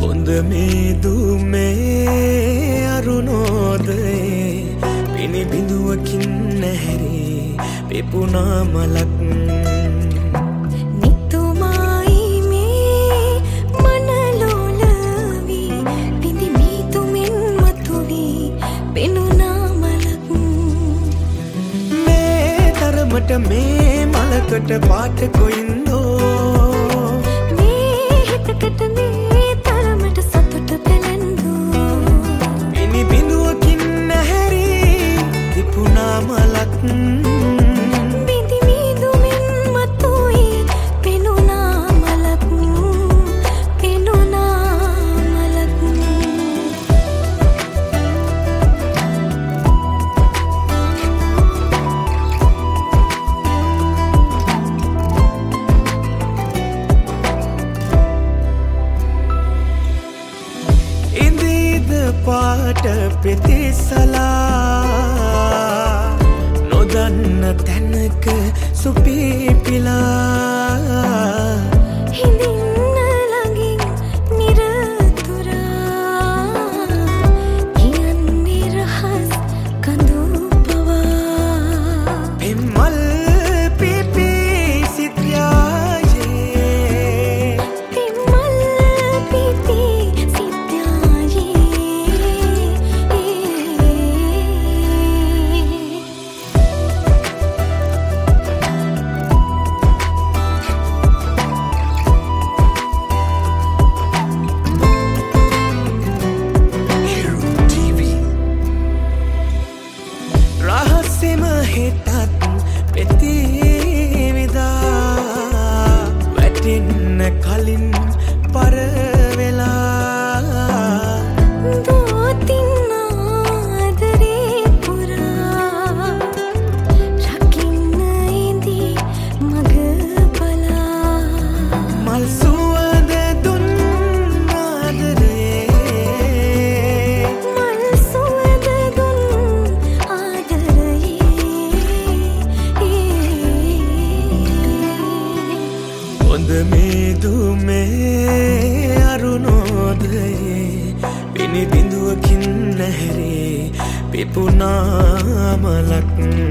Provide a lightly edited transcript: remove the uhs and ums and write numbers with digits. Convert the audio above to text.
හොඳ මේදුමේ අරුණෝදයේ පිණි බිඳුවකින් නැහැරී පිපුණා මලක් නිතුමායි මේ මනලෝලවි පිඳි මීතුමින් මතුවී පෙනුණා මලක් මේ තරමට මේ මලකට පාට කොයින්දෝ මේ හිතකට මේ තරමට සතුට පැලැන්දෝ පිණි බිඳුවකින් නැහැරී පිපුණා මලක් පිඳි මීතුමින් මතුවී පෙනුණා මලක් පෙනුණා මලක් ඉඳීද පාට පෙතිසලා නොදන්න තැනක සුපීපිලා හිඳින්න ළඟින් නිරතුරා කියන්නේ රහස් කඳු පවා පෙම්මල් පිපි සිත්‍යායේ පිමල් පිපි රහස්සෙම හෙටත් පෙතිවිදා වැටෙන්න කලින් පරවෙලා දෝතින් ආදරේ පුරා රකින්න ඉදී මග බලා මල් සුවඳ දුන් ආදරේ මල් සුවඳ දුන් හොඳ මේදුමේ අරුණෝදයේ පිණි බිඳුවකින් නැහැරී පිපුණා මලක්